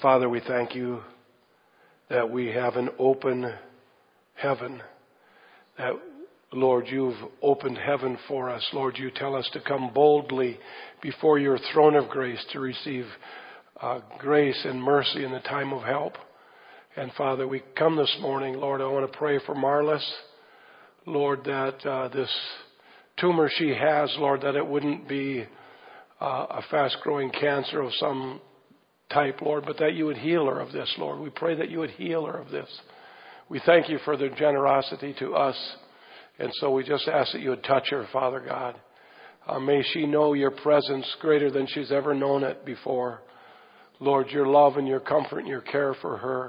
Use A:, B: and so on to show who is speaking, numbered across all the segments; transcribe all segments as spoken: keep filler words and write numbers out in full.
A: Father, we thank you that we have an open heaven. That, Lord, you've opened heaven for us. Lord, you tell us to come boldly before your throne of grace to receive uh, grace and mercy in the time of help. And Father, we come this morning, Lord, I want to pray for Marlis. Lord, that uh, this tumor she has, Lord, that it wouldn't be uh, a fast-growing cancer of some type, Lord, but that you would heal her of this, Lord. We pray that you would heal her of this. We thank you for their generosity to us. And so we just ask that you would touch her, Father God. Uh, may she know your presence greater than she's ever known it before. Lord, your love and your comfort and your care for her.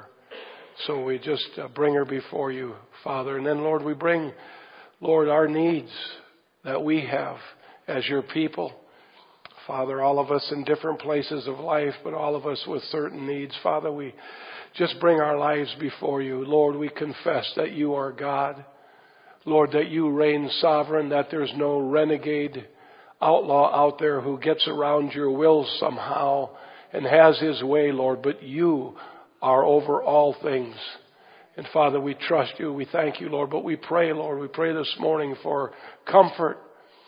A: So we just uh, bring her before you, Father. And then, Lord, we bring, Lord, our needs that we have as your people. Father, all of us in different places of life, but all of us with certain needs. Father, we just bring our lives before you. Lord, we confess that you are God. Lord, that you reign sovereign, that there's no renegade outlaw out there who gets around your will somehow and has his way, Lord, but you are over all things. And Father, we trust you. We thank you, Lord, but we pray, Lord, we pray this morning for comfort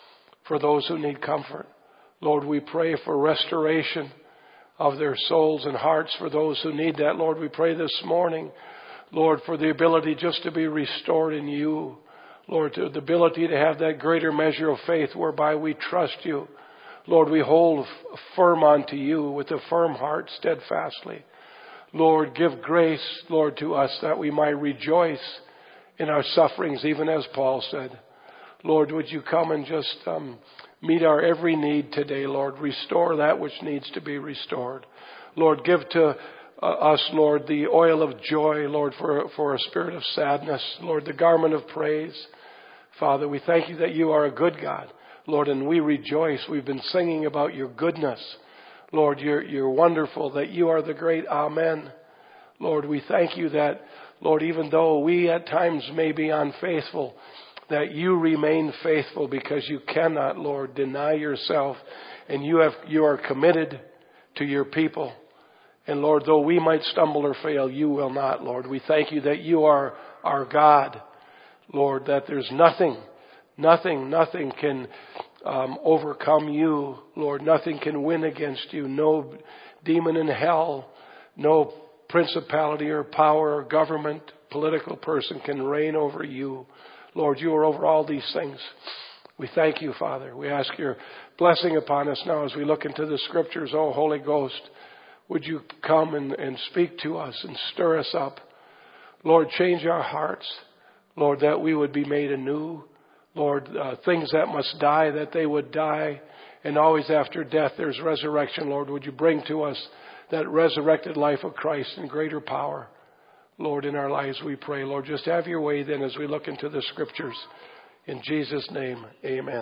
A: for those who need comfort. Lord, we pray for restoration of their souls and hearts for those who need that. Lord, we pray this morning, Lord, for the ability just to be restored in you. Lord, to the ability to have that greater measure of faith whereby we trust you. Lord, we hold firm onto you with a firm heart steadfastly. Lord, give grace, Lord, to us that we might rejoice in our sufferings, even as Paul said. Lord, would you come and just um, meet our every need today, Lord. Restore that which needs to be restored. Lord, give to uh, us, Lord, the oil of joy, Lord, for, for a spirit of sadness. Lord, the garment of praise. Father, we thank you that you are a good God, Lord, and we rejoice. We've been singing about your goodness. Lord, you're, you're wonderful, that you are the great Amen. Lord, we thank you that, Lord, even though we at times may be unfaithful, that you remain faithful because you cannot, Lord, deny yourself. And you have, you are committed to your people. And Lord, though we might stumble or fail, you will not, Lord. We thank you that you are our God, Lord, that there's nothing, nothing, nothing can um, overcome you, Lord. Nothing can win against you. No demon in hell, no principality or power or government, political person can reign over you. Lord, you are over all these things. We thank you, Father. We ask your blessing upon us now as we look into the scriptures. Oh, Holy Ghost, would you come and, and speak to us and stir us up? Lord, change our hearts. Lord, that we would be made anew. Lord, uh, things that must die, that they would die. And always after death, there's resurrection. Lord, would you bring to us that resurrected life of Christ in greater power? Lord, in our lives we pray. Lord, just have your way then as we look into the scriptures. In Jesus' name, amen.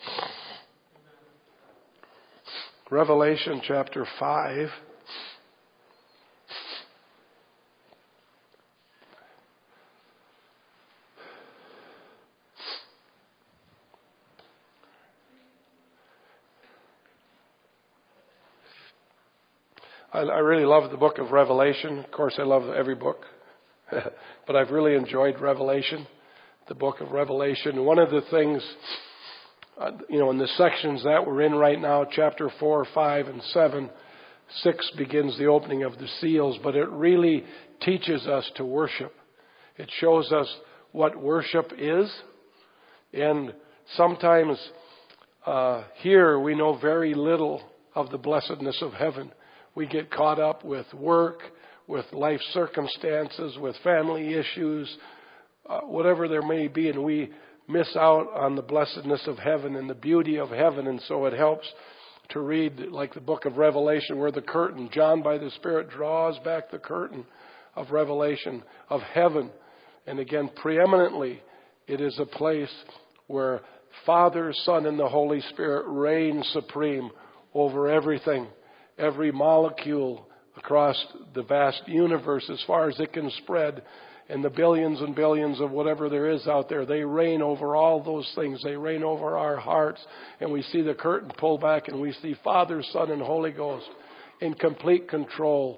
A: Revelation chapter five. I, I really love the book of Revelation. Of course, I love every book. But I've really enjoyed Revelation, the book of Revelation. One of the things, uh, you know, in the sections that we're in right now, chapter four, five, and seven, six begins the opening of the seals, but it really teaches us to worship. It shows us what worship is. And sometimes uh, here we know very little of the blessedness of heaven. We get caught up with work, with life circumstances, with family issues, uh, whatever there may be, and we miss out on the blessedness of heaven and the beauty of heaven. And so it helps to read like the book of Revelation, where the curtain, John by the Spirit draws back the curtain of Revelation, of heaven. And again, preeminently, it is a place where Father, Son, and the Holy Spirit reign supreme over everything, every molecule across the vast universe as far as it can spread, and the billions and billions of whatever there is out there. They reign over all those things. They reign over our hearts. And we see the curtain pull back and we see Father, Son, and Holy Ghost in complete control.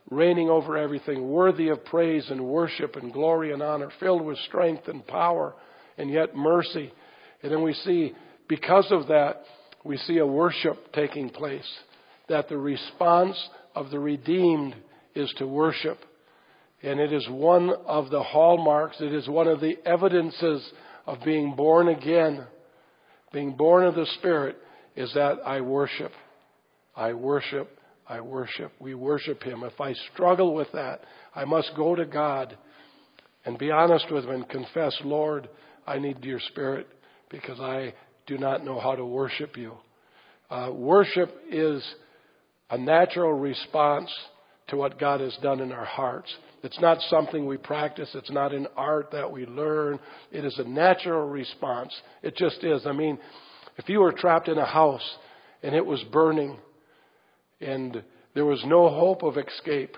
A: reigning over everything, worthy of praise and worship and glory and honor, filled with strength and power and yet mercy. And then we see, because of that, we see a worship taking place, that the response of the redeemed is to worship. And it is one of the hallmarks, it is one of the evidences of being born again, being born of the Spirit, is that I worship. I worship. I worship. We worship Him. If I struggle with that, I must go to God and be honest with Him and confess, Lord, I need your Spirit because I do not know how to worship you. Uh, worship is a natural response to what God has done in our hearts. It's not something we practice. It's not an art that we learn. It is a natural response. It just is. I mean, if you were trapped in a house and it was burning and there was no hope of escape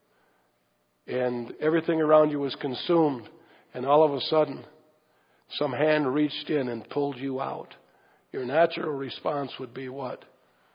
A: and everything around you was consumed, and all of a sudden some hand reached in and pulled you out, your natural response would be what?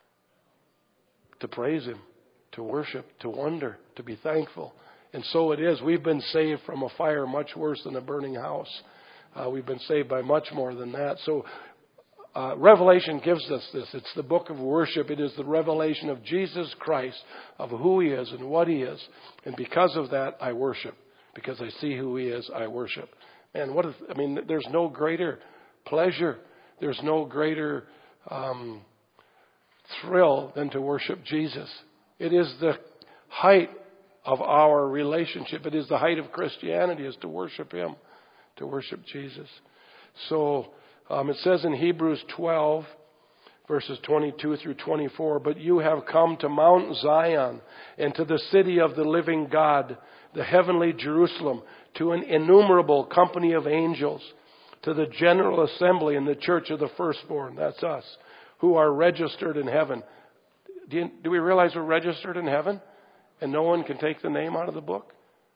A: To praise Him, to worship, to wonder, to be thankful. And so it is. We've been saved from a fire much worse than a burning house. Uh, we've been saved by much more than that. So uh, Revelation gives us this. It's the book of worship. It is the revelation of Jesus Christ, of who He is and what He is. And because of that, I worship. Because I see who He is, I worship. And what if, I mean, there's no greater pleasure. There's no greater um, thrill than to worship Jesus. It is the height of our relationship. It is the height of Christianity, is to worship Him, to worship Jesus. So um, it says in Hebrews twelve, verses twenty-two through twenty-four, but you have come to Mount Zion and to the city of the living God, the heavenly Jerusalem, to an innumerable company of angels, to the general assembly in the church of the firstborn, that's us, who are registered in heaven. Do, you, do we realize we're registered in heaven? And no one can take the name out of the book?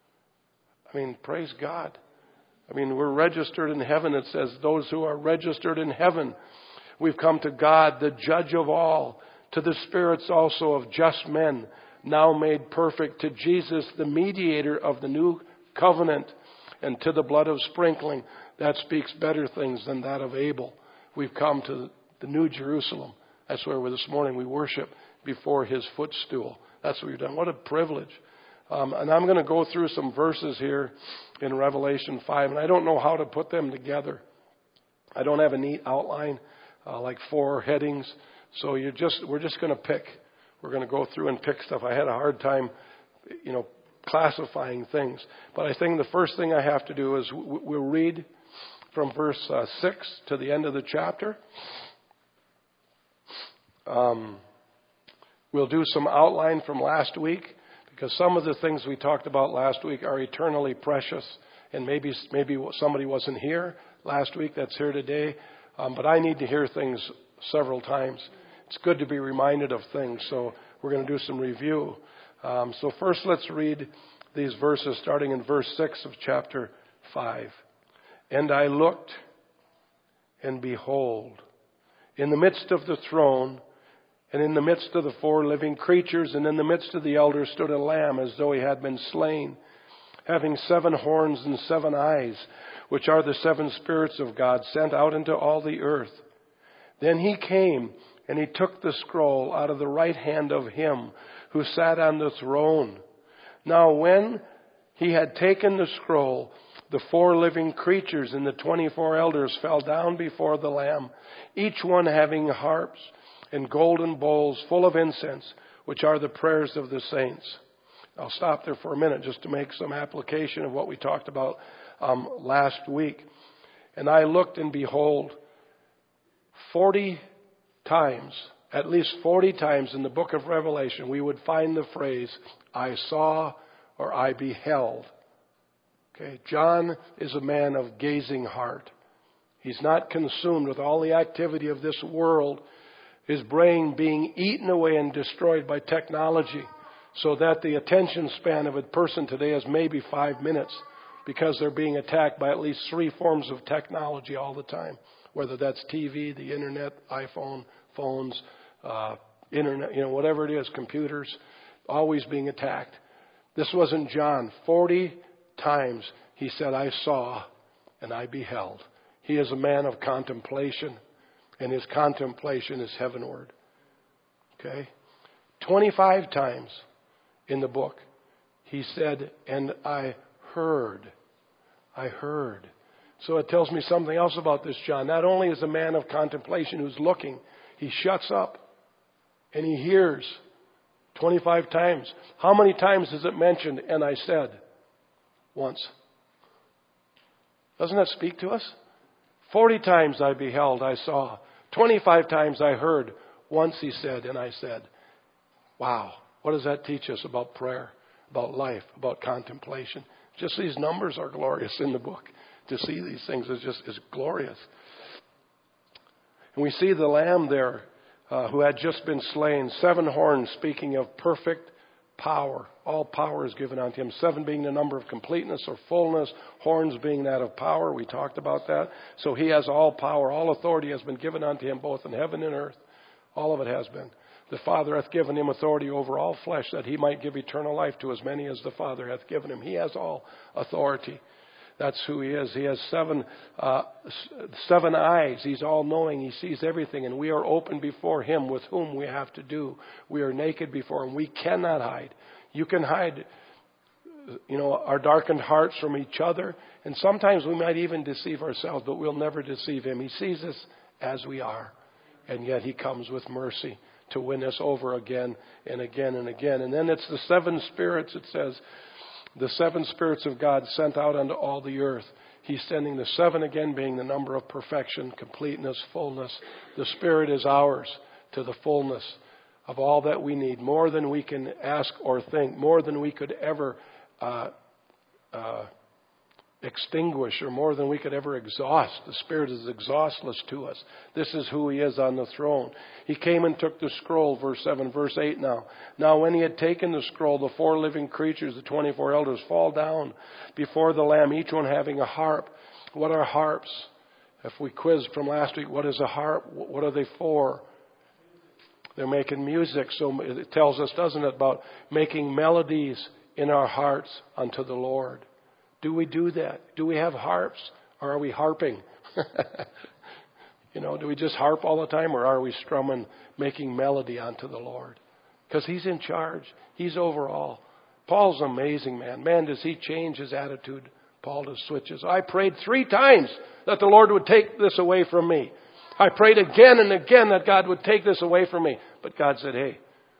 A: I mean, praise God. I mean, we're registered in heaven. It says those who are registered in heaven. We've come to God, the judge of all, to the spirits also of just men, now made perfect, to Jesus, the mediator of the new covenant, and to the blood of sprinkling that speaks better things than that of Abel. We've come to the New Jerusalem. That's where we're this morning. We worship before His footstool. That's what we've done. What a privilege. Um, and I'm going to go through some verses here in Revelation five, and I don't know how to put them together. I don't have a neat outline, uh, like four headings. So you're just, we're just going to pick. We're going to go through and pick stuff. I had a hard time, you know, classifying things. But I think the first thing I have to do is we'll read from verse uh, six to the end of the chapter. Um, we'll do some outline from last week, because some of the things we talked about last week are eternally precious. And maybe maybe somebody wasn't here last week that's here today. Um, but I need to hear things several times. It's good to be reminded of things. So we're going to do some review. Um, so first let's read these verses starting in verse six of chapter five. And I looked, and behold, in the midst of the throne, and in the midst of the four living creatures, and in the midst of the elders stood a lamb as though he had been slain, having seven horns and seven eyes, which are the seven spirits of God sent out into all the earth. Then he came, and he took the scroll out of the right hand of him who sat on the throne. Now when he had taken the scroll, the four living creatures and the twenty-four elders fell down before the Lamb, each one having harps and golden bowls full of incense, which are the prayers of the saints. I'll stop there for a minute just to make some application of what we talked about um, last week. And I looked, and behold, forty times, at least forty times in the book of Revelation, we would find the phrase, I saw or I beheld. Okay, John is a man of gazing heart. He's not consumed with all the activity of this world, his brain being eaten away and destroyed by technology, so that the attention span of a person today is maybe five minutes because they're being attacked by at least three forms of technology all the time, whether that's T V, the internet, iPhone, phones, uh, internet, you know, whatever it is, computers, always being attacked. This wasn't John. Forty times he said, I saw and I beheld. He is a man of contemplation, and his contemplation is heavenward. Okay? twenty-five times in the book, he said, and I heard. I heard. So it tells me something else about this John. Not only is a man of contemplation who's looking, he shuts up and he hears twenty-five times. How many times is it mentioned, and I said? Once. Doesn't that speak to us? Forty times I beheld, I saw. Twenty-five times I heard. Once he said, and I said. Wow. What does that teach us about prayer, about life, about contemplation? Just these numbers are glorious in the book. To see these things is just is glorious. And we see the lamb there uh, who had just been slain. Seven horns, speaking of perfect power. All power is given unto him. Seven being the number of completeness or fullness. Horns being that of power. We talked about that. So he has all power. All authority has been given unto him both in heaven and earth. All of it has been. The Father hath given him authority over all flesh, that he might give eternal life to as many as the Father hath given him. He has all authority. That's who he is. He has seven uh, seven eyes. He's all-knowing. He sees everything. And we are open before him, with whom we have to do. We are naked before him. We cannot hide. You can hide, you know, our darkened hearts from each other. And sometimes we might even deceive ourselves, but we'll never deceive him. He sees us as we are. And yet he comes with mercy to win us over again and again and again. And then it's the seven spirits, it says, the seven spirits of God sent out unto all the earth. He's sending the seven again being the number of perfection, completeness, fullness. The Spirit is ours to the fullness of all that we need, more than we can ask or think, more than we could ever uh, uh, extinguish, or more than we could ever exhaust. The Spirit is exhaustless to us. This is who he is on the throne. He came and took the scroll, verse seven, verse eight now. Now when he had taken the scroll, the four living creatures, the twenty-four elders, fall down before the Lamb, each one having a harp. What are harps? If we quizzed from last week, what is a harp? What are they for? They're making music. So it tells us, doesn't it, about making melodies in our hearts unto the Lord. Do we do that? Do we have harps, or are we harping? You know, do we just harp all the time, or are we strumming, making melody unto the Lord? Because he's in charge. He's over all. Paul's an amazing man. Man, does he change his attitude. Paul just switches. I prayed three times that the Lord would take this away from me. I prayed again and again that God would take this away from me. But God said, hey,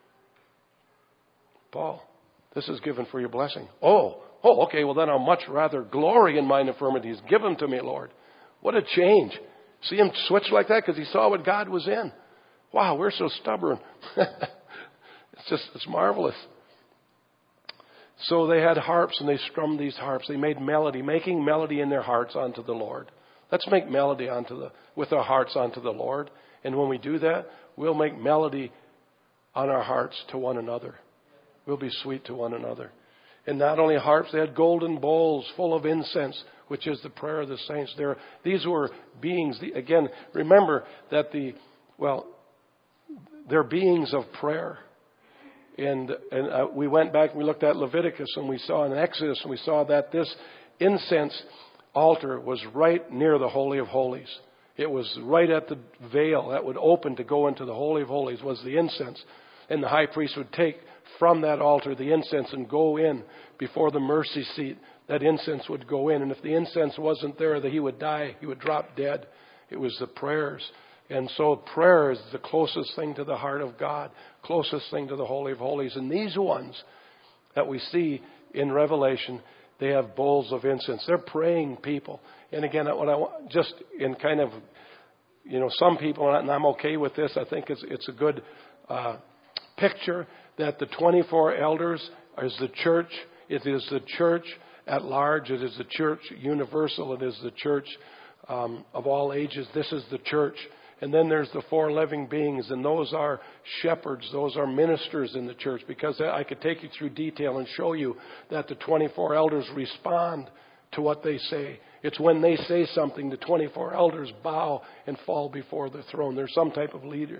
A: Paul, this is given for your blessing. Oh, Oh, okay, well then I'll much rather glory in mine infirmities. Give them to me, Lord. What a change. See him switch like that because he saw what God was in. Wow, we're so stubborn. It's just, it's marvelous. So they had harps and they strummed these harps. They made melody, making melody in their hearts unto the Lord. Let's make melody unto the, with our hearts unto the Lord. And when we do that, we'll make melody on our hearts to one another. We'll be sweet to one another. And not only harps, they had golden bowls full of incense, which is the prayer of the saints. There, these were beings. Again, remember that the, well, they're beings of prayer. And, and uh, we went back and we looked at Leviticus and we saw in Exodus and we saw that this incense altar was right near the Holy of Holies. It was right at the veil that would open to go into the Holy of Holies was the incense. And the high priest would take from that altar the incense and go in before the mercy seat. That incense would go in. And if the incense wasn't there, that he would die. He would drop dead. It was the prayers. And so prayer is the closest thing to the heart of God, closest thing to the Holy of Holies. And these ones that we see in Revelation, they have bowls of incense. They're praying people. And again, what I want, just in kind of, you know, some people, and I'm okay with this, I think it's, it's a good uh, picture that the twenty-four elders is the church. It is the church at large. It is the church universal. It is the church um, of all ages. This is the church. And then there's the four living beings, and those are shepherds. Those are ministers in the church, because I could take you through detail and show you that the twenty-four elders respond to what they say. It's when they say something, the twenty-four elders bow and fall before the throne. There's some type of leader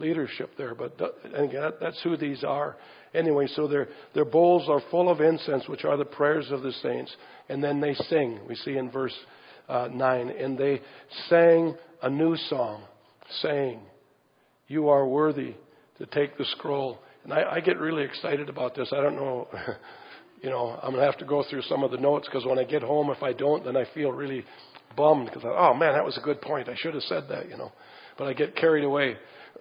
A: leadership there. But and again, that's who these are. Anyway, so their their bowls are full of incense, which are the prayers of the saints. And then they sing. We see in verse uh, nine. And they sang a new song, saying, "You are worthy to take the scroll." And I, I get really excited about this. I don't know, you know, I'm going to have to go through some of the notes, because when I get home, if I don't, then I feel really bummed, because, oh man, that was a good point. I should have said that, you know. But I get carried away.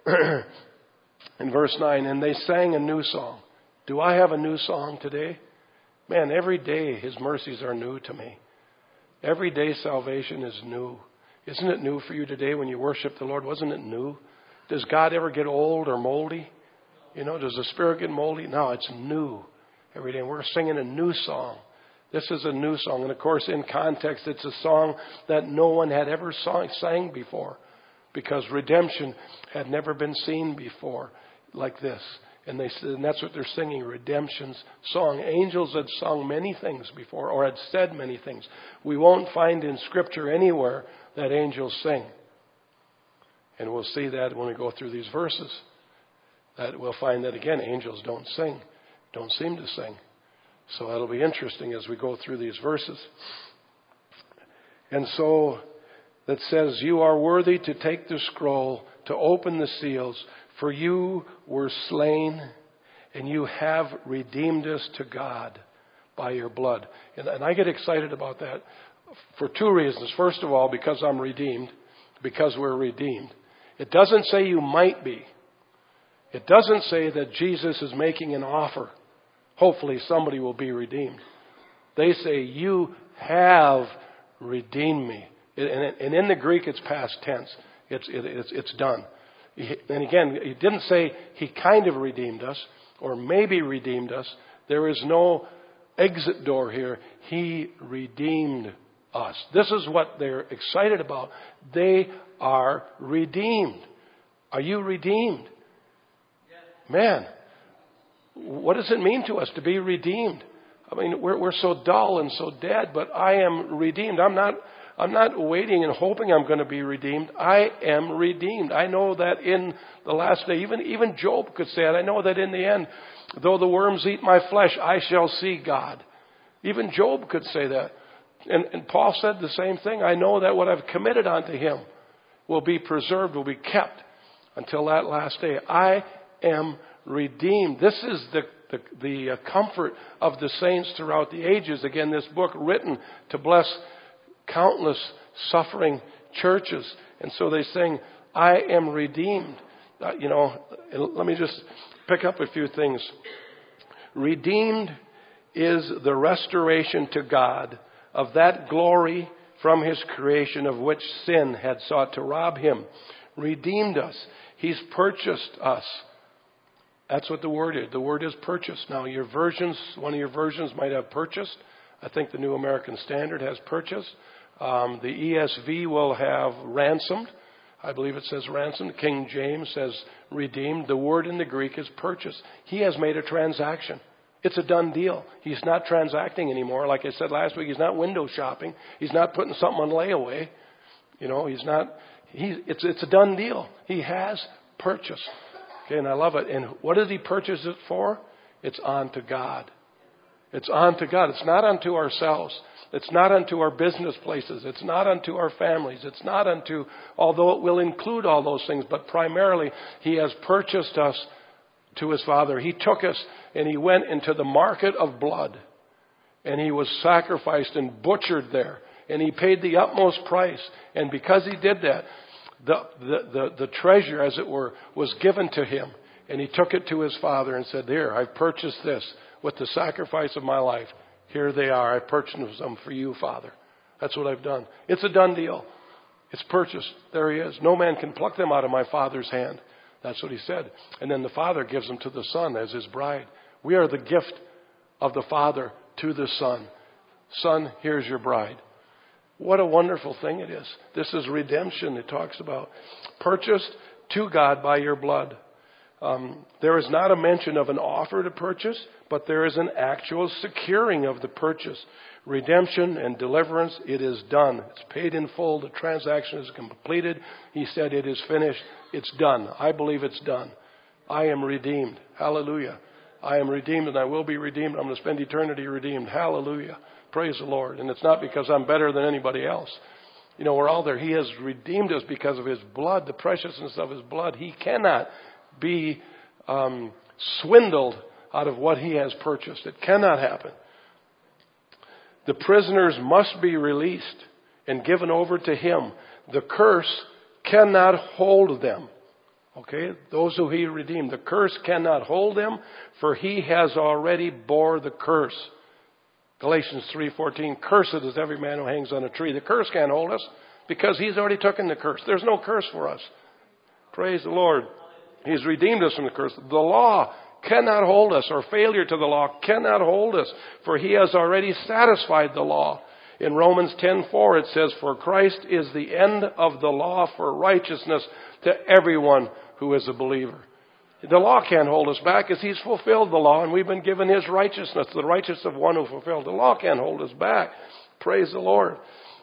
A: In verse nine, and they sang a new song. Do I have a new song today? Man, every day His mercies are new to me. Every day salvation is new. Isn't it new for you today when you worship the Lord? Wasn't it new? Does God ever get old or moldy? You know, does the Spirit get moldy? No, it's new every day. And we're singing a new song. This is a new song. And of course, in context, it's a song that no one had ever sung, sang before, because redemption had never been seen before like this. And they and that's what they're singing, redemption's song. Angels had sung many things before, or had said many things. We won't find in Scripture anywhere that angels sing. And we'll see that when we go through these verses. That we'll find that, again, angels don't sing, don't seem to sing. So that'll be interesting as we go through these verses. And so that says, you are worthy to take the scroll, to open the seals, for you were slain, and you have redeemed us to God by your blood. And, and I get excited about that for two reasons. First of all, because I'm redeemed, because we're redeemed. It doesn't say you might be. It doesn't say that Jesus is making an offer. Hopefully somebody will be redeemed. They say, you have redeemed me. And in the Greek, it's past tense. It's, it's, it's done. And again, he didn't say he kind of redeemed us or maybe redeemed us. There is no exit door here. He redeemed us. This is what they're excited about. They are redeemed. Are you redeemed? Man, what does it mean to us to be redeemed? I mean, we're, we're so dull and so dead, but I am redeemed. I'm not, I'm not waiting and hoping I'm going to be redeemed. I am redeemed. I know that in the last day, even, even Job could say it. I know that in the end, though the worms eat my flesh, I shall see God. Even Job could say that. And, and Paul said the same thing. I know that what I've committed unto him will be preserved, will be kept until that last day. I am redeemed. This is the, the, the uh, comfort of the saints throughout the ages. Again, this book written to bless countless suffering churches. And so they sing, I am redeemed. Uh, you know, let me just pick up a few things. Redeemed is the restoration to God of that glory from His creation of which sin had sought to rob Him. Redeemed us. He's purchased us. That's what the word is. The word is purchased. Now, your versions, one of your versions might have purchased. I think the New American Standard has purchased. Um, the E S V will have ransomed. I believe it says ransomed. King James says redeemed. The word in the Greek is purchased. He has made a transaction. It's a done deal. He's not transacting anymore. Like I said last week, he's not window shopping. He's not putting something on layaway. You know, he's not. He, it's it's a done deal. He has purchased. Okay, and I love it. And what did He purchase it for? It's unto God. It's unto God. It's not unto ourselves. It's not unto our business places. It's not unto our families. It's not unto, although it will include all those things, but primarily He has purchased us to His Father. He took us and He went into the market of blood, and He was sacrificed and butchered there, and He paid the utmost price. And because He did that, The, the, the, the treasure, as it were, was given to Him. And He took it to His Father and said, here, I've purchased this with the sacrifice of my life. Here they are. I purchased them for you, Father. That's what I've done. It's a done deal. It's purchased. There He is. No man can pluck them out of my Father's hand. That's what He said. And then the Father gives them to the Son as His bride. We are the gift of the Father to the Son. Son, here's your bride. What a wonderful thing it is. This is redemption it talks about. Purchased to God by your blood. Um, there is not a mention of an offer to purchase, but there is an actual securing of the purchase. Redemption and deliverance, it is done. It's paid in full. The transaction is completed. He said it is finished. It's done. I believe it's done. I am redeemed. Hallelujah. I am redeemed and I will be redeemed. I'm going to spend eternity redeemed. Hallelujah. Praise the Lord. And it's not because I'm better than anybody else. You know, we're all there. He has redeemed us because of His blood, the preciousness of His blood. He cannot be um, swindled out of what He has purchased. It cannot happen. The prisoners must be released and given over to Him. The curse cannot hold them. Okay, those who He redeemed. The curse cannot hold them, for He has already bore the curse. Galatians three fourteen, cursed is every man who hangs on a tree. The curse can't hold us because He's already taken the curse. There's no curse for us. Praise the Lord. He's redeemed us from the curse. The law cannot hold us, or failure to the law cannot hold us, for He has already satisfied the law. In Romans ten four it says, for Christ is the end of the law for righteousness to everyone who is a believer. The law can't hold us back as He's fulfilled the law, and we've been given His righteousness, the righteousness of one who fulfilled. The law can't hold us back. Praise the Lord.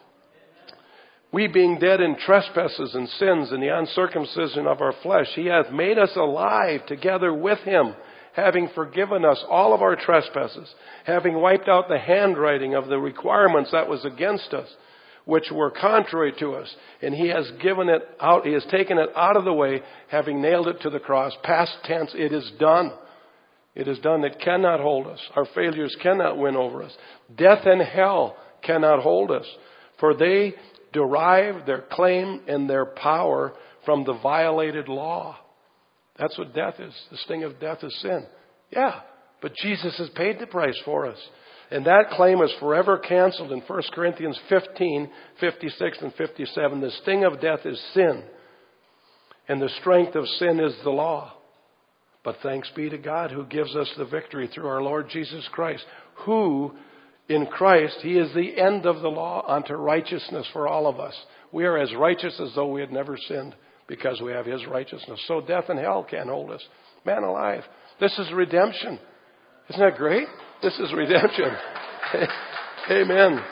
A: We being dead in trespasses and sins and the uncircumcision of our flesh, He hath made us alive together with Him, having forgiven us all of our trespasses, having wiped out the handwriting of the requirements that was against us, which were contrary to us. And He has given it out, He has taken it out of the way, having nailed it to the cross. Past tense, it is done. It is done. It cannot hold us. Our failures cannot win over us. Death and hell cannot hold us, for they derive their claim and their power from the violated law. That's what death is. The sting of death is sin. Yeah, but Jesus has paid the price for us. And that claim is forever canceled in First Corinthians fifteen, fifty-six and fifty-seven. The sting of death is sin, and the strength of sin is the law. But thanks be to God who gives us the victory through our Lord Jesus Christ, who in Christ, He is the end of the law unto righteousness for all of us. We are as righteous as though we had never sinned because we have His righteousness. So death and hell can't hold us. Man alive. This is redemption. Isn't that great? This is redemption. Amen.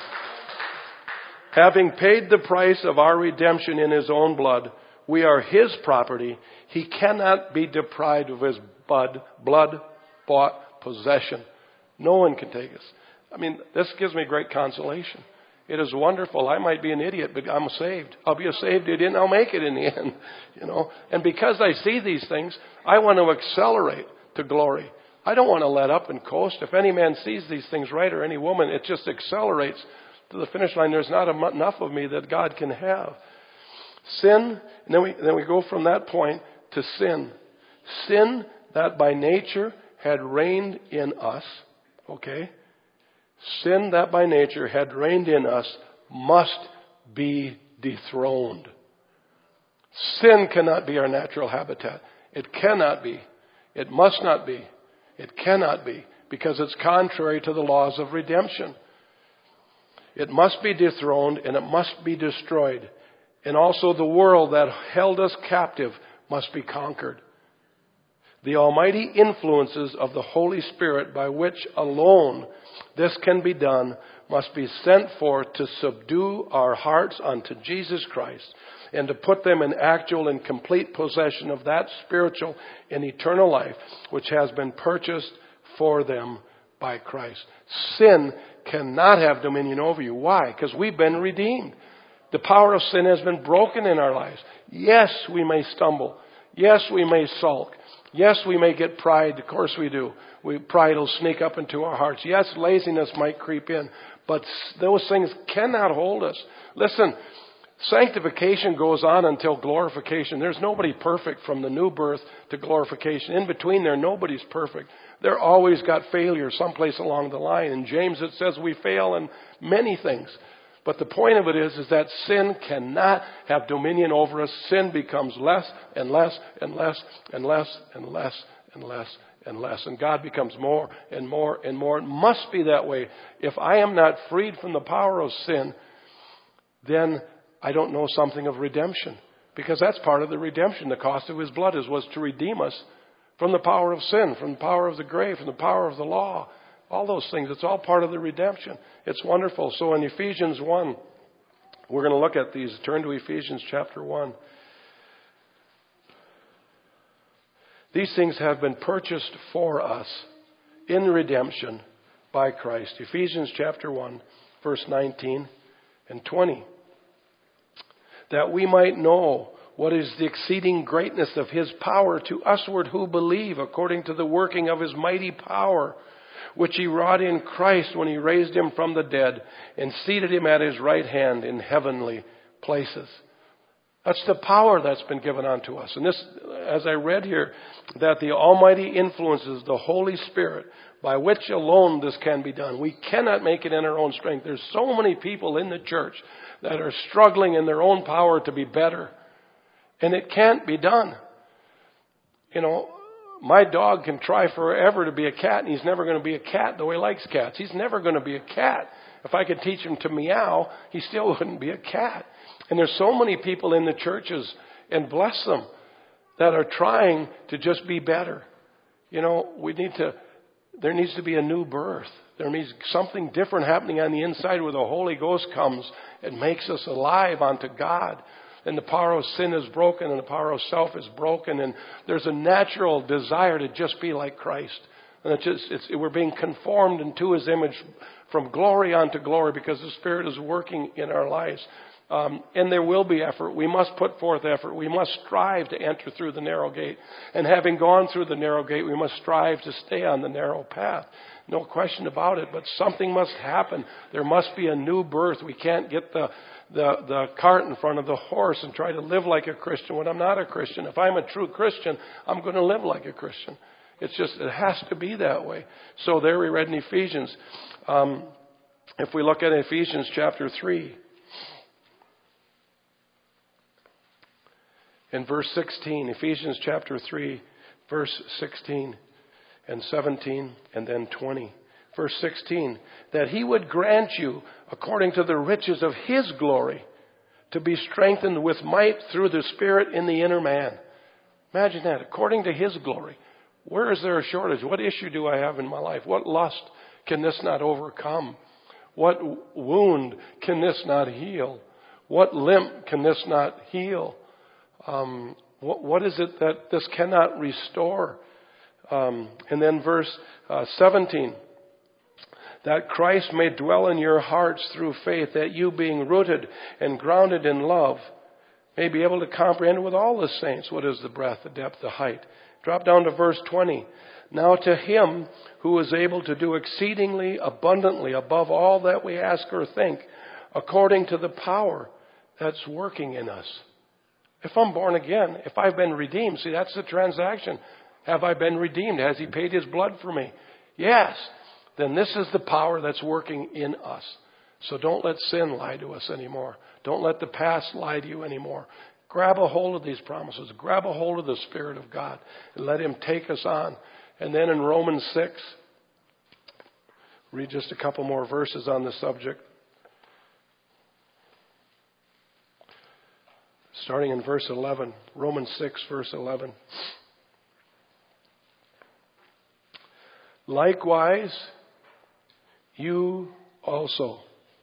A: Having paid the price of our redemption in His own blood, we are His property. He cannot be deprived of His blood, blood-bought possession. No one can take us. I mean, this gives me great consolation. It is wonderful. I might be an idiot, but I'm saved. I'll be a saved idiot and I'll make it in the end. You know, and because I see these things, I want to accelerate to glory. I don't want to let up and coast. If any man sees these things right, or any woman, it just accelerates to the finish line. There's not enough of me that God can have. Sin, and then we, then we go from that point to sin. Sin that by nature had reigned in us, okay? Sin that by nature had reigned in us must be dethroned. Sin cannot be our natural habitat. It cannot be. It must not be. It cannot be, because it's contrary to the laws of redemption. It must be dethroned and it must be destroyed. And also the world that held us captive must be conquered. The almighty influences of the Holy Spirit by which alone this can be done must be sent forth to subdue our hearts unto Jesus Christ and to put them in actual and complete possession of that spiritual and eternal life which has been purchased for them by Christ. Sin cannot have dominion over you. Why? Because we've been redeemed. The power of sin has been broken in our lives. Yes, we may stumble. Yes, we may sulk. Yes, we may get pride. Of course we do. We, pride will sneak up into our hearts. Yes, laziness might creep in. But those things cannot hold us. Listen, sanctification goes on until glorification. There's nobody perfect from the new birth to glorification. In between there, nobody's perfect. They're always got failure someplace along the line. In James it says we fail in many things. But the point of it is, is that sin cannot have dominion over us. Sin becomes less and less and less and less and less and less and less. And God becomes more and more and more. It must be that way. If I am not freed from the power of sin, then I don't know something of redemption. Because that's part of the redemption. The cost of His blood is, was to redeem us from the power of sin, from the power of the grave, from the power of the law. All those things. It's all part of the redemption. It's wonderful. So in Ephesians one, we're going to look at these. Turn to Ephesians chapter one. These things have been purchased for us in redemption by Christ. Ephesians chapter one, verse nineteen and twenty. That we might know what is the exceeding greatness of His power to usward who believe, according to the working of His mighty power, which He wrought in Christ when He raised Him from the dead and seated Him at His right hand in heavenly places. That's the power that's been given unto us. And this, as I read here, that the Almighty influences the Holy Spirit, by which alone this can be done. We cannot make it in our own strength. There's so many people in the church that are struggling in their own power to be better. And it can't be done. You know, my dog can try forever to be a cat, and he's never going to be a cat though he likes cats. He's never going to be a cat. If I could teach him to meow, he still wouldn't be a cat. And there's so many people in the churches, and bless them, that are trying to just be better. You know, we need to, there needs to be a new birth. There needs something different happening on the inside where the Holy Ghost comes and makes us alive unto God. And the power of sin is broken and the power of self is broken. And there's a natural desire to just be like Christ. And it's just, it's, we're being conformed into His image from glory unto glory because the Spirit is working in our lives. Um, and there will be effort. We must put forth effort. We must strive to enter through the narrow gate. And having gone through the narrow gate, we must strive to stay on the narrow path. No question about it. But something must happen. There must be a new birth. We can't get the, the, the cart in front of the horse and try to live like a Christian when I'm not a Christian. If I'm a true Christian, I'm going to live like a Christian. It's just, it has to be that way. So there we read in Ephesians. Um, if we look at Ephesians chapter three. In verse sixteen, Ephesians chapter three, verse sixteen and seventeen and then twenty. Verse sixteen, that He would grant you, according to the riches of His glory, to be strengthened with might through the Spirit in the inner man. Imagine that, according to His glory. Where is there a shortage? What issue do I have in my life? What lust can this not overcome? What wound can this not heal? What limp can this not heal? Um, what, what is it that this cannot restore? Um, and then verse uh, seventeen, that Christ may dwell in your hearts through faith, that you being rooted and grounded in love may be able to comprehend with all the saints what is the breadth, the depth, the height. Drop down to verse twenty. Now to Him who is able to do exceedingly abundantly above all that we ask or think, according to the power that's working in us. If I'm born again, if I've been redeemed, see, that's the transaction. Have I been redeemed? Has He paid His blood for me? Yes. Then this is the power that's working in us. So don't let sin lie to us anymore. Don't let the past lie to you anymore. Grab a hold of these promises. Grab a hold of the Spirit of God and let Him take us on. And then in Romans six, read just a couple more verses on the subject. Starting in verse eleven, Romans six, verse eleven. Likewise, you also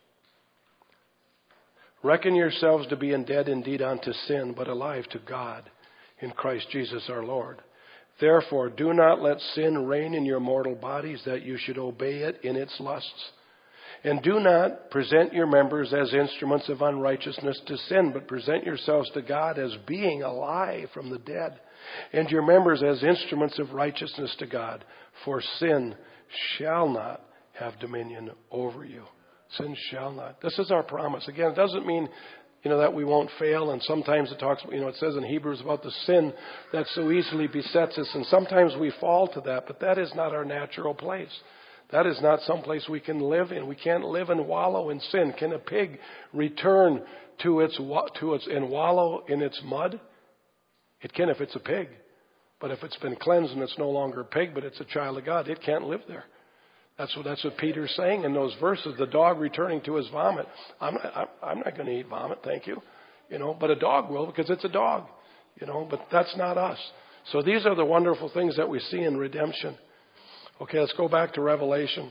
A: reckon yourselves to be dead indeed unto sin, but alive to God in Christ Jesus our Lord. Therefore, do not let sin reign in your mortal bodies, that you should obey it in its lusts. And do not present your members as instruments of unrighteousness to sin, but present yourselves to God as being alive from the dead, and your members as instruments of righteousness to God. For sin shall not have dominion over you. Sin shall not. This is our promise. Again, it doesn't mean, you know, that we won't fail. And sometimes it talks, you know, it says in Hebrews about the sin that so easily besets us. And sometimes we fall to that, but that is not our natural place. That is not some place we can live in. We can't live and wallow in sin. Can a pig return to its to its and wallow in its mud? It can if it's a pig. But if it's been cleansed and it's no longer a pig, but it's a child of God, it can't live there. That's what that's what Peter's saying in those verses. The dog returning to his vomit. I'm not, I'm not going to eat vomit, thank you. You know, but a dog will because it's a dog. You know, but that's not us. So these are the wonderful things that we see in redemption. Okay, let's go back to Revelation.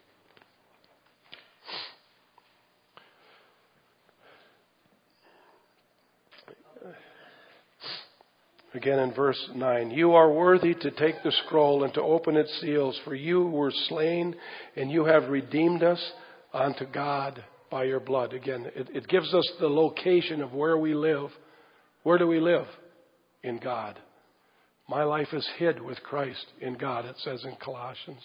A: Again in verse nine, you are worthy to take the scroll and to open its seals, for you were slain and you have redeemed us unto God by your blood. Again, it, it gives us the location of where we live. Where do we live? In God. My life is hid with Christ in God, it says in Colossians.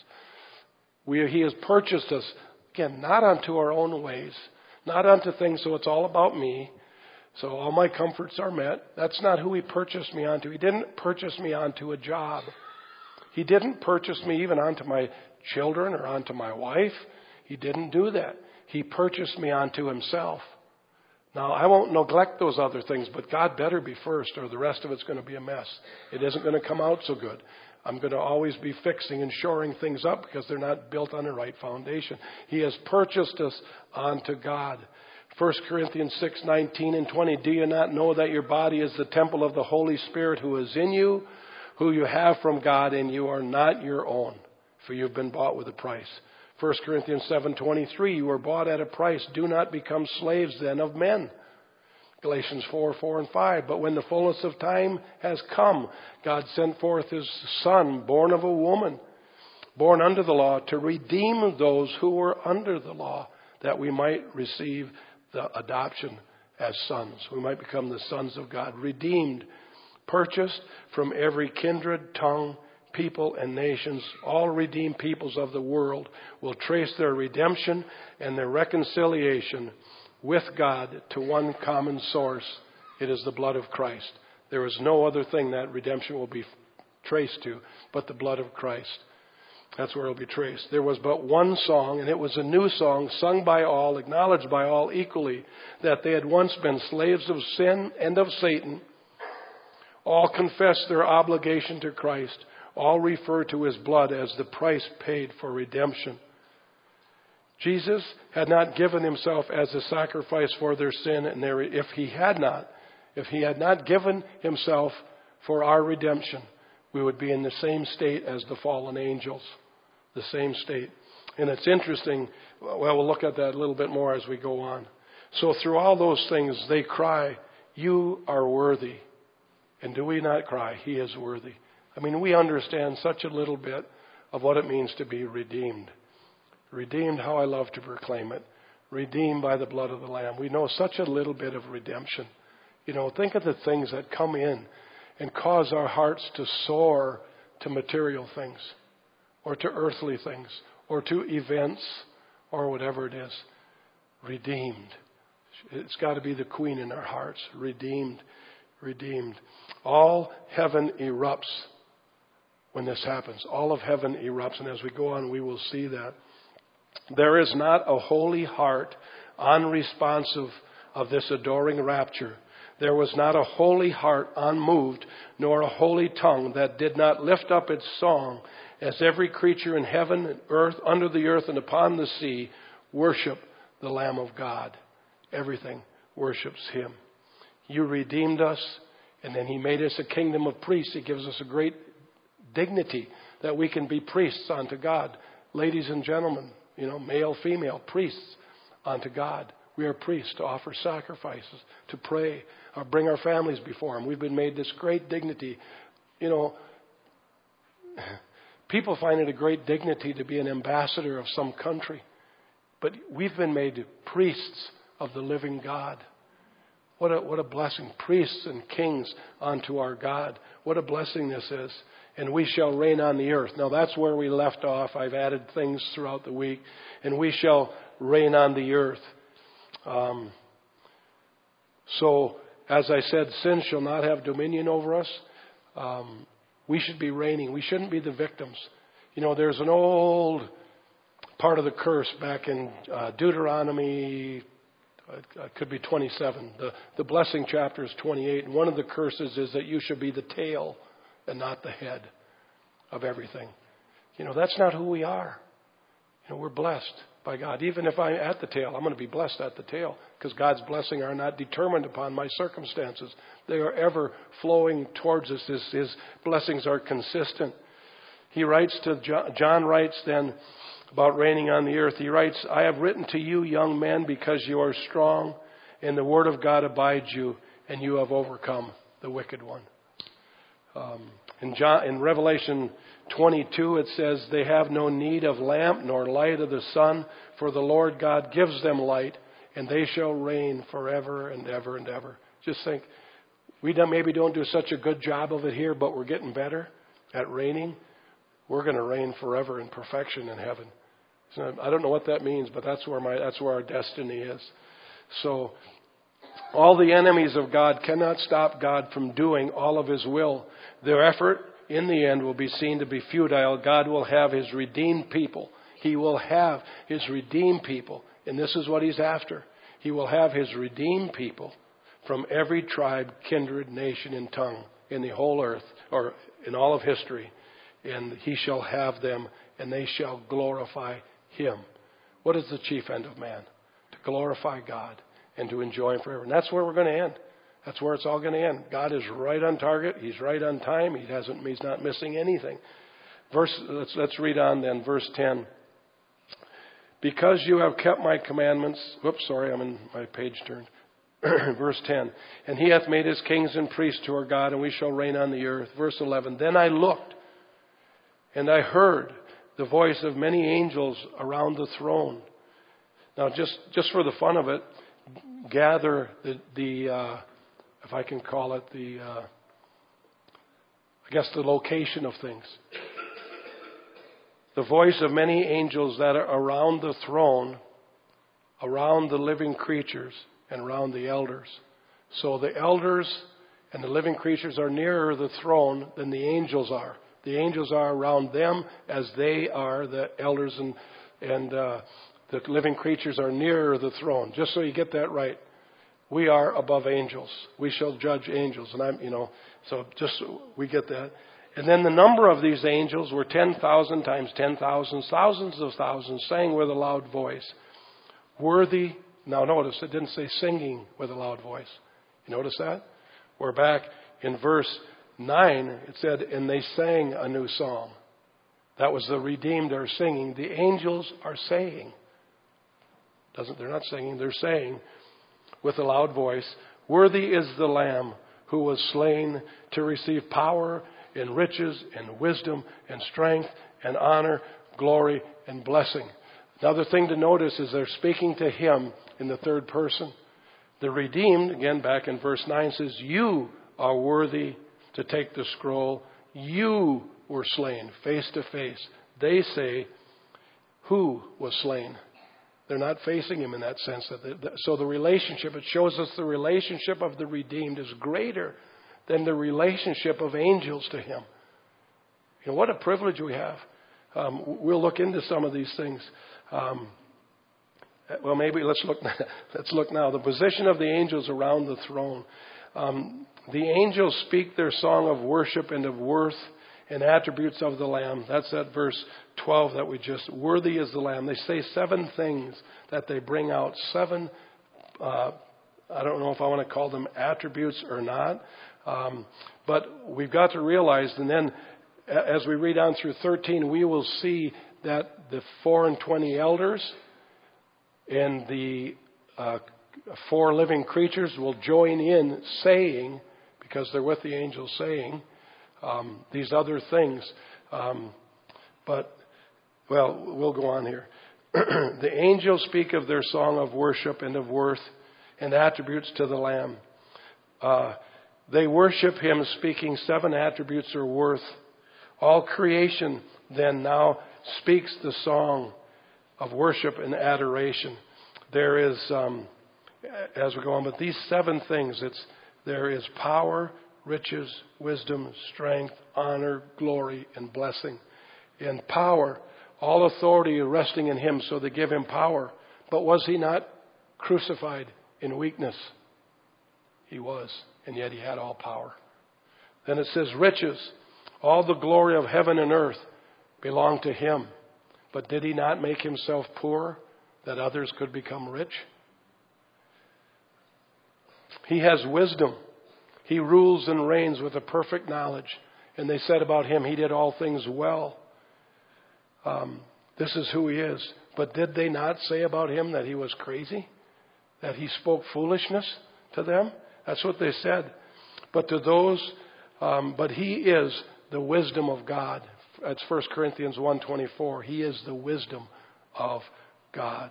A: We, he has purchased us, again, not unto our own ways, not unto things, so it's all about me. So all my comforts are met. That's not who He purchased me onto. He didn't purchase me onto a job. He didn't purchase me even onto my children or onto my wife. He didn't do that. He purchased me onto Himself. Now, I won't neglect those other things, but God better be first or the rest of it's going to be a mess. It isn't going to come out so good. I'm going to always be fixing and shoring things up because they're not built on the right foundation. He has purchased us onto God. First Corinthians six, nineteen and twenty. Do you not know that your body is the temple of the Holy Spirit who is in you, who you have from God, and you are not your own, for you've been bought with a price. First Corinthians seven, twenty-three. You were bought at a price. Do not become slaves then of men. Galatians four, four and five. But when the fullness of time has come, God sent forth His Son, born of a woman, born under the law, to redeem those who were under the law, that we might receive the adoption as sons. We might become the sons of God. Redeemed, purchased from every kindred, tongue, people, and nations. All redeemed peoples of the world will trace their redemption and their reconciliation with God to one common source. It is the blood of Christ. There is no other thing that redemption will be traced to but the blood of Christ. That's where it will be traced. There was but one song, and it was a new song, sung by all, acknowledged by all equally, that they had once been slaves of sin and of Satan. All confessed their obligation to Christ. All refer to His blood as the price paid for redemption. Jesus had not given Himself as a sacrifice for their sin, and their, if He had not, if He had not given Himself for our redemption, we would be in the same state as the fallen angels. The same state. And it's interesting, well, we'll look at that a little bit more as we go on. So through all those things, they cry, you are worthy. And do we not cry, He is worthy? I mean, we understand such a little bit of what it means to be redeemed. Redeemed, how I love to proclaim it. Redeemed by the blood of the Lamb. We know such a little bit of redemption. You know, think of the things that come in and cause our hearts to soar to material things, or to earthly things, or to events, or whatever it is. Redeemed. It's got to be the queen in our hearts. Redeemed. Redeemed. All heaven erupts when this happens. All of heaven erupts, and as we go on, we will see that. There is not a holy heart unresponsive of this adoring rapture. There was not a holy heart unmoved, nor a holy tongue that did not lift up its song, as every creature in heaven and earth, under the earth and upon the sea, worship the Lamb of God. Everything worships Him. You redeemed us, and then He made us a kingdom of priests. He gives us a great dignity that we can be priests unto God. Ladies and gentlemen, you know, male, female, priests unto God. We are priests to offer sacrifices, to pray, or bring our families before Him. We've been made this great dignity. You know, people find it a great dignity to be an ambassador of some country. But we've been made priests of the living God. What a, what a blessing. Priests and kings unto our God. What a blessing this is. And we shall reign on the earth. Now that's where we left off. I've added things throughout the week. And we shall reign on the earth. Um, so, as I said, sin shall not have dominion over us. Um, we should be reigning. We shouldn't be the victims. You know, there's an old part of the curse back in uh, Deuteronomy, uh, it could be twenty-seven. The, the blessing chapter is twenty-eight. And one of the curses is that you should be the tail and not the head of everything. You know, that's not who we are. You know, we're blessed by God. Even if I'm at the tail, I'm going to be blessed at the tail, because God's blessing are not determined upon my circumstances. They are ever flowing towards us. His, his blessings are consistent. He writes to John, John writes then about reigning on the earth. He writes, I have written to you, young men, because you are strong, and the word of God abides you, and you have overcome the wicked one. Um, in, John, in Revelation twenty-two, it says, they have no need of lamp nor light of the sun, for the Lord God gives them light, and they shall reign forever and ever and ever. Just think, we don't, maybe don't do such a good job of it here, but we're getting better at reigning. We're going to reign forever in perfection in heaven. So I don't know what that means, but that's where my that's where our destiny is. So all the enemies of God cannot stop God from doing all of His will. Their effort in the end will be seen to be futile. God will have His redeemed people. He will have His redeemed people. And this is what He's after. He will have His redeemed people from every tribe, kindred, nation, and tongue in the whole earth, or in all of history. And He shall have them, and they shall glorify Him. What is the chief end of man? To glorify God and to enjoy Him forever. And that's where we're going to end. That's where it's all going to end. God is right on target. He's right on time. He hasn't. He's not missing anything. Verse. Let's let's read on then. Verse ten. Because you have kept my commandments. Whoops, sorry, I'm in my page turned. Verse ten. And He hath made His kings and priests to our God, and we shall reign on the earth. Verse eleven. Then I looked, and I heard the voice of many angels around the throne. Now, just just for the fun of it, gather the the. Uh, if I can call it the, uh, I guess the location of things. The voice of many angels that are around the throne, around the living creatures, and around the elders. So the elders and the living creatures are nearer the throne than the angels are. The angels are around them as they are, the elders and, and uh, the living creatures are nearer the throne. Just so you get that right. We are above angels. We shall judge angels. And I'm, you know, so just so we get that. And then the number of these angels were ten thousand times ten thousand, thousands of thousands, saying with a loud voice, worthy. Now notice, it didn't say singing with a loud voice. You notice that? We're back in verse nine. It said, and they sang a new song. That was the redeemed are singing. The angels are saying. Doesn't, they're not singing, they're saying, with a loud voice, worthy is the Lamb who was slain to receive power and riches and wisdom and strength and honor, glory and blessing. Another thing to notice is they're speaking to Him in the third person. The redeemed, again back in verse nine, says, you are worthy to take the scroll. You were slain face to face. They say, who was slain? They're not facing Him in that sense. So the relationship, it shows us the relationship of the redeemed is greater than the relationship of angels to Him. You know, what a privilege we have. Um, we'll look into some of these things. Um, well, maybe let's look. Let's look now. The position of the angels around the throne. Um, the angels speak their song of worship and of worth and attributes of the Lamb. That's that verse twelve that we just, worthy is the Lamb. They say seven things that they bring out. Seven, uh, I don't know if I want to call them attributes or not. Um, but we've got to realize, and then as we read on through thirteen, we will see that the four and twenty elders and the uh, four living creatures will join in saying, because they're with the angels saying, Um, these other things. Um, but, well, we'll go on here. The angels speak of their song of worship and of worth and attributes to the Lamb. Uh, they worship Him speaking seven attributes or worth. All creation then now speaks the song of worship and adoration. There is, um, as we go on, but these seven things, it's there is power, riches, wisdom, strength, honor, glory, and blessing. In power, all authority resting in Him, so they give Him power. But was He not crucified in weakness? He was, and yet He had all power. Then it says riches, all the glory of heaven and earth belong to Him. But did he not make himself poor that others could become rich? He has wisdom. He rules and reigns with a perfect knowledge. And they said about him, he did all things well. Um, this is who he is. But did they not say about him that he was crazy? That he spoke foolishness to them? That's what they said. But to those, um, but he is the wisdom of God. That's First Corinthians one twenty-four. He is the wisdom of God.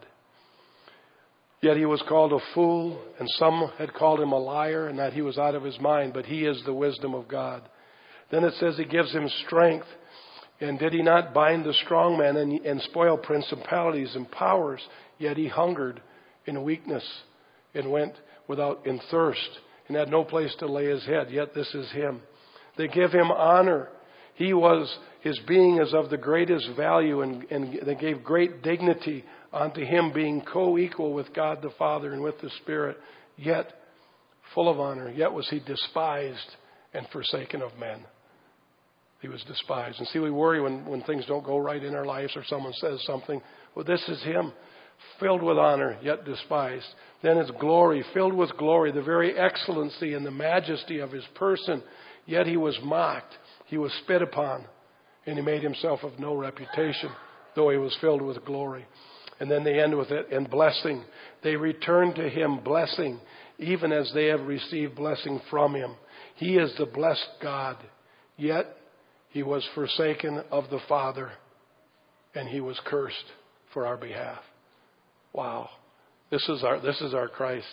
A: Yet he was called a fool, and some had called him a liar, and that he was out of his mind. But he is the wisdom of God. Then it says he gives him strength. And did he not bind the strong man and, and spoil principalities and powers? Yet he hungered in weakness and went without in thirst and had no place to lay his head. Yet this is him. They give him honor. He was, his being is of the greatest value, and, and they gave great dignity unto him, being co-equal with God the Father and with the Spirit, yet full of honor. Yet was he despised and forsaken of men. He was despised. And see, we worry when, when things don't go right in our lives or someone says something. Well, this is him, filled with honor, yet despised. Then his glory, filled with glory, the very excellency and the majesty of his person. Yet he was mocked. He was spit upon. And he made himself of no reputation, though he was filled with glory. And then they end with it, and blessing. They return to him blessing, even as they have received blessing from him. He is the blessed God. Yet he was forsaken of the Father, and he was cursed for our behalf. Wow. This is our, this is our Christ.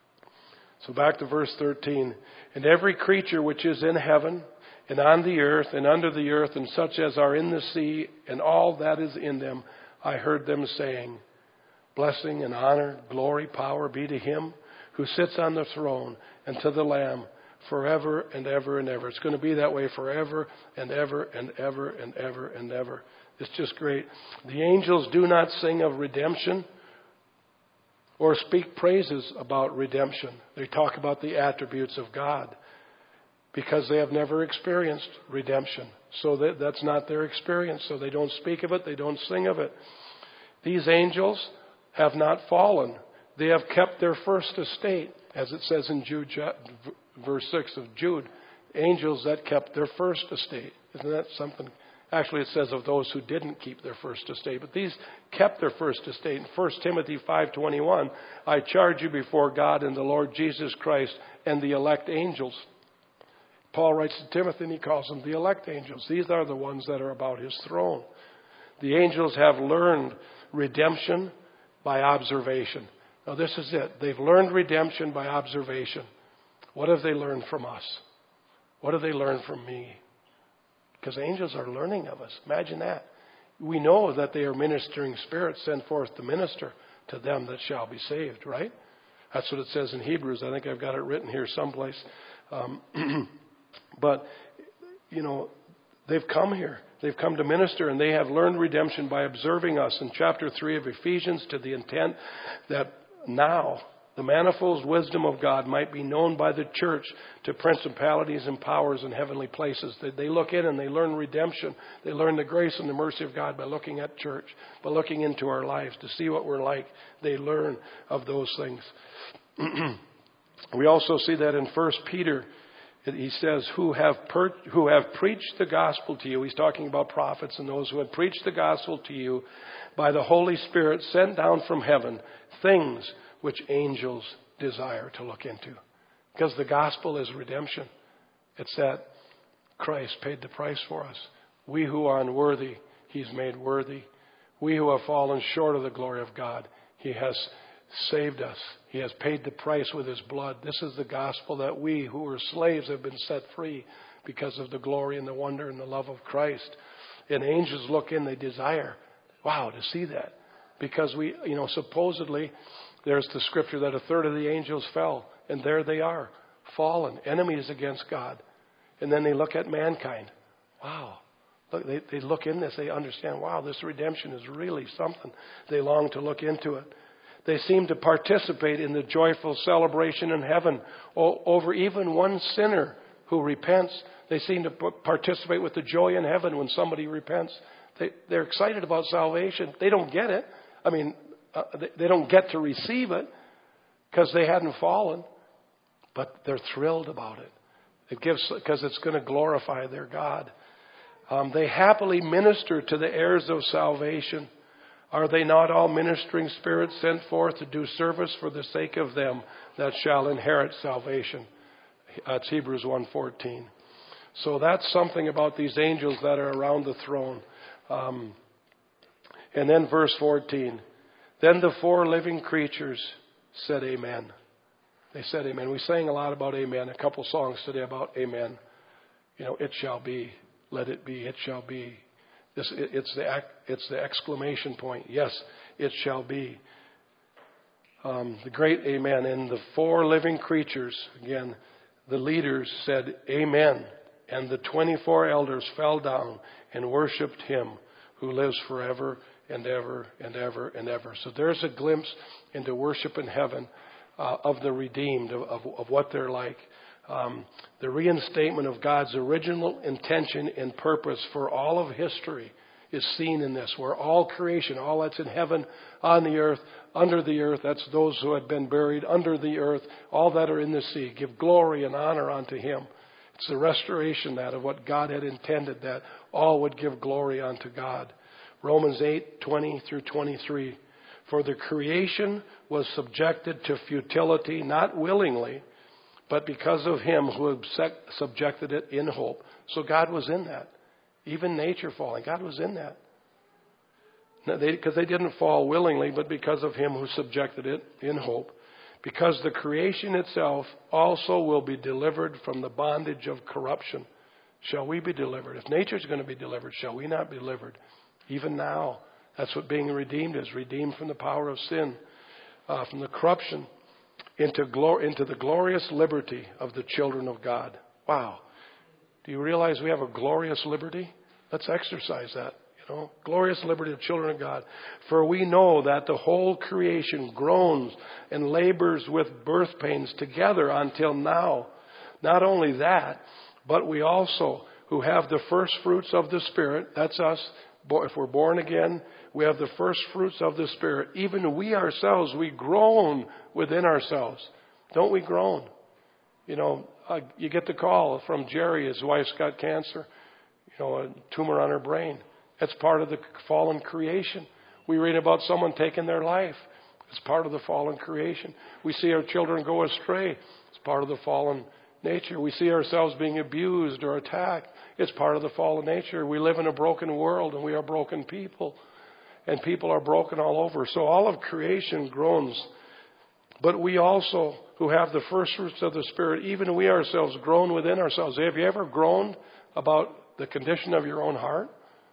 A: So back to verse thirteen. And every creature which is in heaven, and on the earth, and under the earth, and such as are in the sea, and all that is in them, I heard them saying, blessing and honor, glory, power be to him who sits on the throne, and to the Lamb, forever and ever and ever. It's going to be that way forever and ever and ever and ever and ever. It's just great. The angels do not sing of redemption or speak praises about redemption. They talk about the attributes of God because they have never experienced redemption. So that, that's not their experience. So they don't speak of it. They don't sing of it. These angels have not fallen. They have kept their first estate, as it says in Jude, verse six of Jude, angels that kept their first estate. Isn't that something? Actually, it says of those who didn't keep their first estate. But these kept their first estate. In First Timothy five twenty-one, I charge you before God and the Lord Jesus Christ and the elect angels. Paul writes to Timothy and he calls them the elect angels. These are the ones that are about his throne. The angels have learned redemption by observation. Now this is it. They've learned redemption by observation. What have they learned from us? What have they learned from me? Because angels are learning of us. Imagine that. We know that they are ministering spirits sent forth to minister to them that shall be saved, right? That's what it says in Hebrews. I think I've got it written here someplace. Um, but, you know, they've come here. They've come to minister, and they have learned redemption by observing us in chapter three of Ephesians, to the intent that now the manifold wisdom of God might be known by the church to principalities and powers in heavenly places. They, they look in and they learn redemption. They learn the grace and the mercy of God by looking at church, by looking into our lives to see what we're like. They learn of those things. We also see that in First Peter. He says, who have per- who have preached the gospel to you. He's talking about prophets and those who have preached the gospel to you by the Holy Spirit sent down from heaven, things which angels desire to look into. Because the gospel is redemption. It's that Christ paid the price for us. We who are unworthy, he's made worthy. We who have fallen short of the glory of God, he has saved us. He has paid the price with his blood. This is the gospel, that we who were slaves have been set free because of the glory and the wonder and the love of Christ. And angels look in, they desire, wow, to see that. Because we, you know, supposedly there's the scripture that a third of the angels fell, and there they are, fallen, enemies against God. And then they look at mankind. Wow. Look, they, they look in this, they understand, wow, this redemption is really something. They long to look into it. They seem to participate in the joyful celebration in heaven over even one sinner who repents. They seem to participate with the joy in heaven when somebody repents. They, they're excited about salvation. They don't get it. I mean, uh, they, they don't get to receive it because they hadn't fallen, but they're thrilled about it. It gives, because it's going to glorify their God. Um, they happily minister to the heirs of salvation. Are they not all ministering spirits sent forth to do service for the sake of them that shall inherit salvation? That's Hebrews one fourteen. So that's something about these angels that are around the throne. Um, and then verse fourteen. Then the four living creatures said amen. They said amen. We sang a lot about amen. A couple songs today about amen. You know, it shall be. Let it be. It shall be. This, it, it's the it's the exclamation point. Yes, it shall be. Um, the great amen. And the four living creatures, again, the leaders said amen. And the twenty-four elders fell down and worshipped him who lives forever and ever and ever and ever. So there's a glimpse into worship in heaven uh, of the redeemed, of, of, of what they're like. Um, the reinstatement of God's original intention and purpose for all of history is seen in this, where all creation, all that's in heaven, on the earth, under the earth, that's those who had been buried under the earth, all that are in the sea, give glory and honor unto him. It's the restoration that of what God had intended, that all would give glory unto God. Romans eight, twenty through twenty-three. For the creation was subjected to futility, not willingly, but because of him who subjected it in hope. So God was in that. Even nature falling, God was in that. Because they, they didn't fall willingly, but because of him who subjected it in hope. Because the creation itself also will be delivered from the bondage of corruption. Shall we be delivered? If nature's going to be delivered, shall we not be delivered? Even now, that's what being redeemed is. Redeemed from the power of sin, uh, from the corruption, into, glor- into the glorious liberty of the children of God. Wow. Do you realize we have a glorious liberty? Let's exercise that. You know, glorious liberty of children of God. For we know that the whole creation groans and labors with birth pains together until now. Not only that, but we also, who have the first fruits of the Spirit, that's us, if we're born again, we have the first fruits of the Spirit. Even we ourselves, we groan within ourselves. Don't we groan? You know, uh, you get the call from Jerry, his wife's got cancer, you know, a tumor on her brain. It's part of the fallen creation. We read about someone taking their life. It's part of the fallen creation. We see our children go astray. It's part of the fallen nature. We see ourselves being abused or attacked. It's part of the fallen nature. We live in a broken world and we are broken people. And people are broken all over. So all of creation groans. But we also, who have the first fruits of the Spirit, even we ourselves groan within ourselves. Have you ever groaned about the condition of your own heart?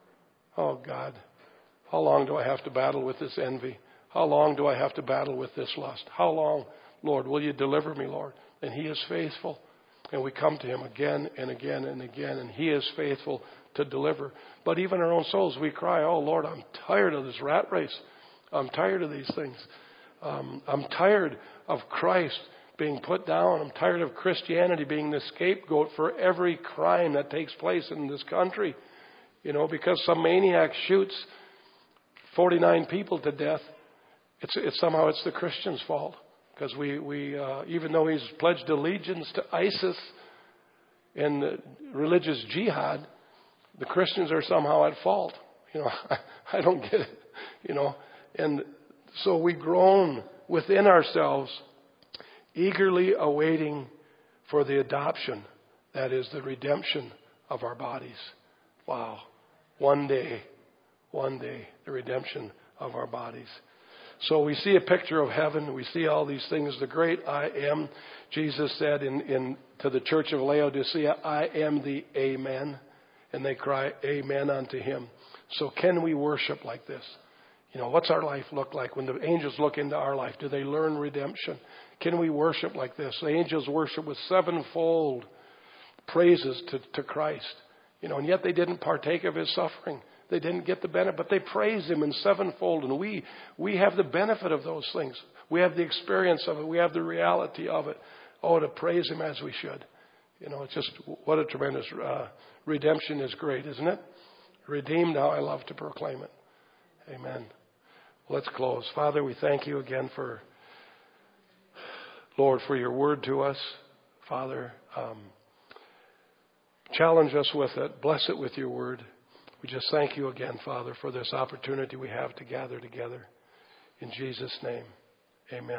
A: Oh, God, how long do I have to battle with this envy? How long do I have to battle with this lust? How long, Lord, will you deliver me, Lord? And he is faithful. And we come to him again and again and again, and he is faithful to deliver. But even our own souls, we cry, oh, Lord, I'm tired of this rat race. I'm tired of these things. Um, I'm tired of Christ being put down. I'm tired of Christianity being the scapegoat for every crime that takes place in this country. You know, because some maniac shoots forty-nine people to death, it's, it's somehow it's the Christian's fault. Because we, we uh, even though he's pledged allegiance to ISIS and the religious jihad, the Christians are somehow at fault. You know, I, I don't get it. You know, and so we groan within ourselves, eagerly awaiting for the adoption, that is the redemption of our bodies. Wow. One day, one day, the redemption of our bodies. So we see a picture of heaven. We see all these things. The great I am. Jesus said in, in to the church of Laodicea, I am the Amen. And they cry, Amen unto him. So can we worship like this? You know, what's our life look like? When the angels look into our life, do they learn redemption? Can we worship like this? The angels worship with sevenfold praises to, to Christ. You know, and yet they didn't partake of his suffering. They didn't get the benefit, but they praised him in sevenfold. And we we have the benefit of those things. We have the experience of it. We have the reality of it. Oh, to praise him as we should. You know, it's just, what a tremendous uh, redemption is great, isn't it? Redeemed, how I love to proclaim it. Amen. Let's close. Father, we thank you again for, Lord, for your word to us. Father, um, challenge us with it. Bless it with your word. We just thank you again, Father, for this opportunity we have to gather together. In Jesus' name, amen.